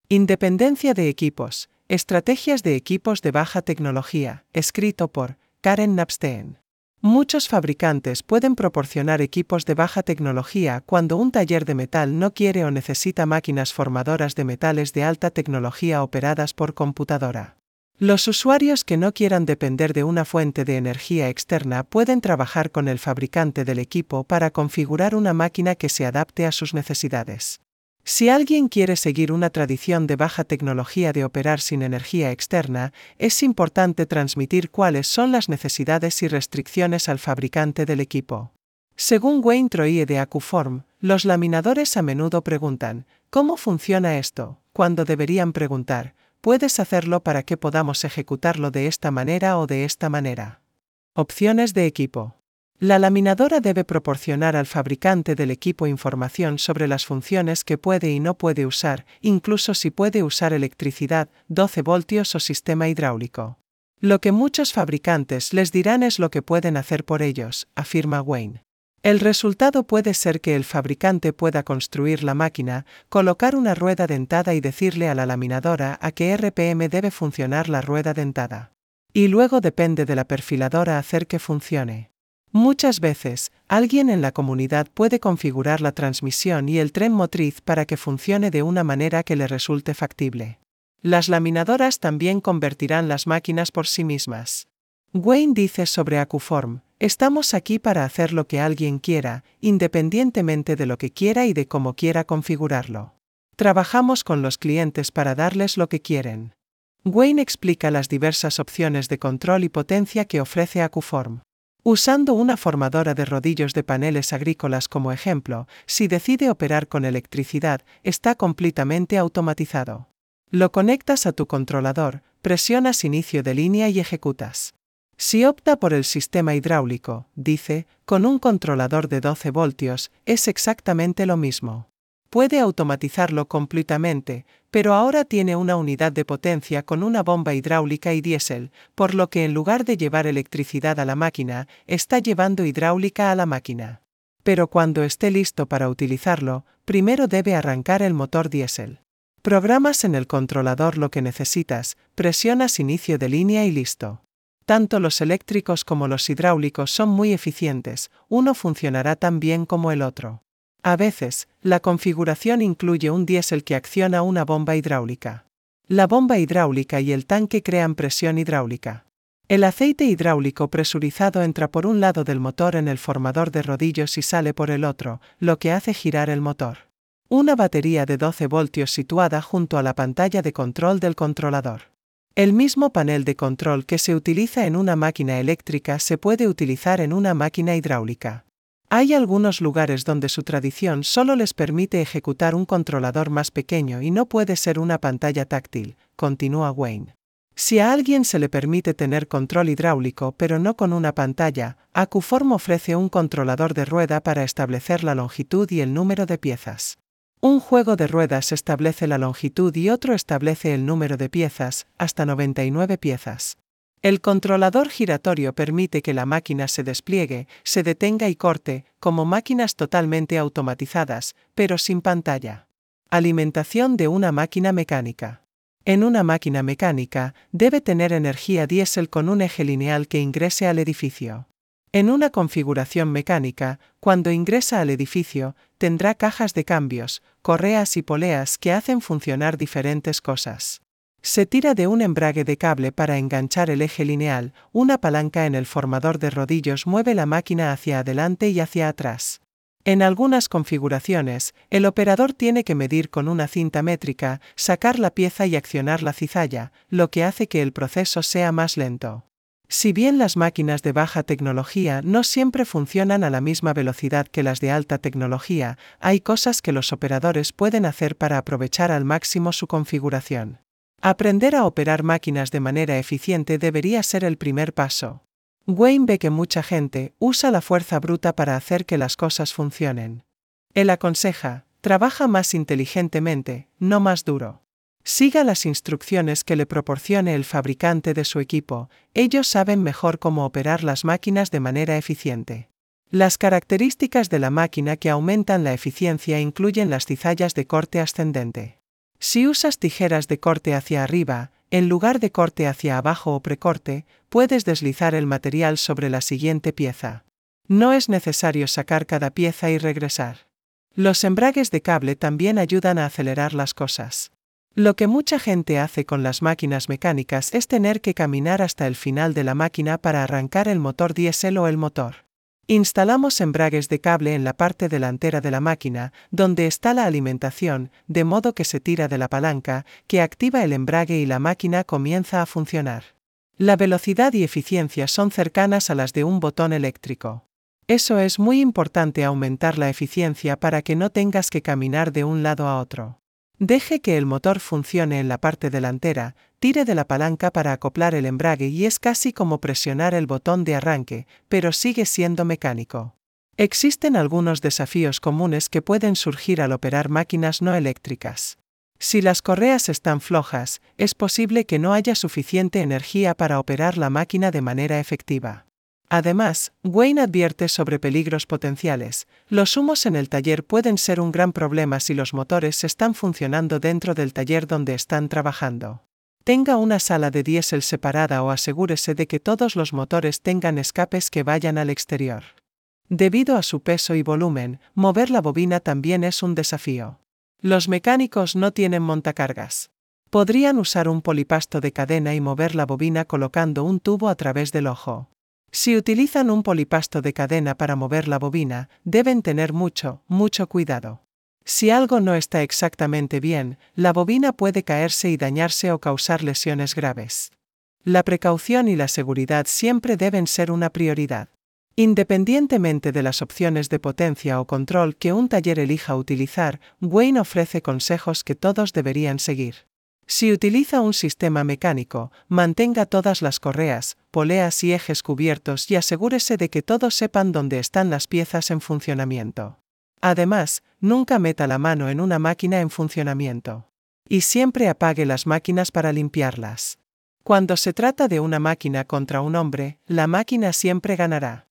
Independencia de equipos. Estrategias de equipos de baja tecnología, escrito por Karen Napstein. Muchos fabricantes pueden proporcionar equipos de baja tecnología cuando un taller de metal no quiere o necesita máquinas formadoras de metales de alta tecnología operadas por computadora. Los usuarios que no quieran depender de una fuente de energía externa pueden trabajar con el fabricante del equipo para configurar una máquina que se adapte a sus necesidades. Si alguien quiere seguir una tradición de baja tecnología de operar sin energía externa, es importante transmitir cuáles son las necesidades y restricciones al fabricante del equipo. Según Wayne Troye de Acuform, los laminadores a menudo preguntan, ¿cómo funciona esto?, cuando deberían preguntar, ¿puedes hacerlo para que podamos ejecutarlo de esta manera o de esta manera? Opciones de equipo. La laminadora debe proporcionar al fabricante del equipo información sobre las funciones que puede y no puede usar, incluso si puede usar electricidad, 12 voltios o sistema hidráulico. Lo que muchos fabricantes les dirán es lo que pueden hacer por ellos, afirma Wayne. El resultado puede ser que el fabricante pueda construir la máquina, colocar una rueda dentada y decirle a la laminadora a qué RPM debe funcionar la rueda dentada. Y luego depende de la perfiladora hacer que funcione. Muchas veces, alguien en la comunidad puede configurar la transmisión y el tren motriz para que funcione de una manera que le resulte factible. Las laminadoras también convertirán las máquinas por sí mismas. Wayne dice sobre Acuform, estamos aquí para hacer lo que alguien quiera, independientemente de lo que quiera y de cómo quiera configurarlo. Trabajamos con los clientes para darles lo que quieren. Wayne explica las diversas opciones de control y potencia que ofrece Acuform. Usando una formadora de rodillos de paneles agrícolas como ejemplo, si decide operar con electricidad, está completamente automatizado. Lo conectas a tu controlador, presionas inicio de línea y ejecutas. Si opta por el sistema hidráulico, dice, con un controlador de 12 voltios, es exactamente lo mismo. Puede automatizarlo completamente, pero ahora tiene una unidad de potencia con una bomba hidráulica y diésel, por lo que en lugar de llevar electricidad a la máquina, está llevando hidráulica a la máquina. Pero cuando esté listo para utilizarlo, primero debe arrancar el motor diésel. Programas en el controlador lo que necesitas, presionas inicio de línea y listo. Tanto los eléctricos como los hidráulicos son muy eficientes, uno funcionará tan bien como el otro. A veces, la configuración incluye un diésel que acciona una bomba hidráulica. La bomba hidráulica y el tanque crean presión hidráulica. El aceite hidráulico presurizado entra por un lado del motor en el formador de rodillos y sale por el otro, lo que hace girar el motor. Una batería de 12 voltios situada junto a la pantalla de control del controlador. El mismo panel de control que se utiliza en una máquina eléctrica se puede utilizar en una máquina hidráulica. Hay algunos lugares donde su tradición solo les permite ejecutar un controlador más pequeño y no puede ser una pantalla táctil, continúa Wayne. Si a alguien se le permite tener control hidráulico pero no con una pantalla, Acuform ofrece un controlador de rueda para establecer la longitud y el número de piezas. Un juego de ruedas establece la longitud y otro establece el número de piezas, hasta 99 piezas. El controlador giratorio permite que la máquina se despliegue, se detenga y corte, como máquinas totalmente automatizadas, pero sin pantalla. Alimentación de una máquina mecánica. En una máquina mecánica, debe tener energía diésel con un eje lineal que ingrese al edificio. En una configuración mecánica, cuando ingresa al edificio, tendrá cajas de cambios, correas y poleas que hacen funcionar diferentes cosas. Se tira de un embrague de cable para enganchar el eje lineal, una palanca en el formador de rodillos mueve la máquina hacia adelante y hacia atrás. En algunas configuraciones, el operador tiene que medir con una cinta métrica, sacar la pieza y accionar la cizalla, lo que hace que el proceso sea más lento. Si bien las máquinas de baja tecnología no siempre funcionan a la misma velocidad que las de alta tecnología, hay cosas que los operadores pueden hacer para aprovechar al máximo su configuración. Aprender a operar máquinas de manera eficiente debería ser el primer paso. Wayne ve que mucha gente usa la fuerza bruta para hacer que las cosas funcionen. Él aconseja, trabaja más inteligentemente, no más duro. Siga las instrucciones que le proporcione el fabricante de su equipo, ellos saben mejor cómo operar las máquinas de manera eficiente. Las características de la máquina que aumentan la eficiencia incluyen las cizallas de corte ascendente. Si usas tijeras de corte hacia arriba, en lugar de corte hacia abajo o precorte, puedes deslizar el material sobre la siguiente pieza. No es necesario sacar cada pieza y regresar. Los embragues de cable también ayudan a acelerar las cosas. Lo que mucha gente hace con las máquinas mecánicas es tener que caminar hasta el final de la máquina para arrancar el motor diésel o el motor. Instalamos embragues de cable en la parte delantera de la máquina, donde está la alimentación, de modo que se tira de la palanca, que activa el embrague y la máquina comienza a funcionar. La velocidad y eficiencia son cercanas a las de un botón eléctrico. Eso es muy importante, aumentar la eficiencia para que no tengas que caminar de un lado a otro. Deje que el motor funcione en la parte delantera, tire de la palanca para acoplar el embrague y es casi como presionar el botón de arranque, pero sigue siendo mecánico. Existen algunos desafíos comunes que pueden surgir al operar máquinas no eléctricas. Si las correas están flojas, es posible que no haya suficiente energía para operar la máquina de manera efectiva. Además, Wayne advierte sobre peligros potenciales. Los humos en el taller pueden ser un gran problema si los motores están funcionando dentro del taller donde están trabajando. Tenga una sala de diésel separada o asegúrese de que todos los motores tengan escapes que vayan al exterior. Debido a su peso y volumen, mover la bobina también es un desafío. Los mecánicos no tienen montacargas. Podrían usar un polipasto de cadena y mover la bobina colocando un tubo a través del ojo. Si utilizan un polipasto de cadena para mover la bobina, deben tener mucho cuidado. Si algo no está exactamente bien, la bobina puede caerse y dañarse o causar lesiones graves. La precaución y la seguridad siempre deben ser una prioridad. Independientemente de las opciones de potencia o control que un taller elija utilizar, Wayne ofrece consejos que todos deberían seguir. Si utiliza un sistema mecánico, mantenga todas las correas, poleas y ejes cubiertos y asegúrese de que todos sepan dónde están las piezas en funcionamiento. Además, nunca meta la mano en una máquina en funcionamiento. Y siempre apague las máquinas para limpiarlas. Cuando se trata de una máquina contra un hombre, la máquina siempre ganará.